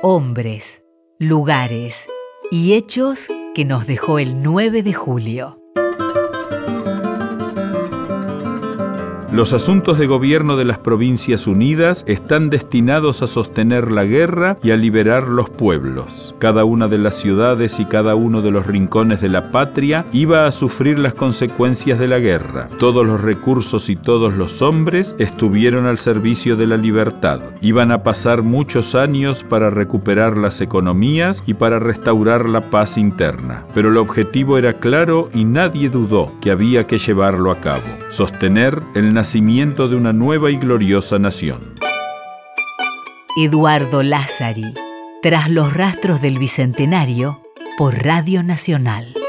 hombres, lugares y hechos que nos dejó el 9 de julio. Los asuntos de gobierno de las Provincias Unidas están destinados a sostener la guerra y a liberar los pueblos. Cada una de las ciudades y cada uno de los rincones de la patria iba a sufrir las consecuencias de la guerra. Todos los recursos y todos los hombres estuvieron al servicio de la libertad. Iban a pasar muchos años para recuperar las economías y para restaurar la paz interna. Pero el objetivo era claro y nadie dudó que había que llevarlo a cabo: sostener el nacimiento de una nueva y gloriosa nación. Eduardo Lázari, Tras los rastros del Bicentenario, por Radio Nacional.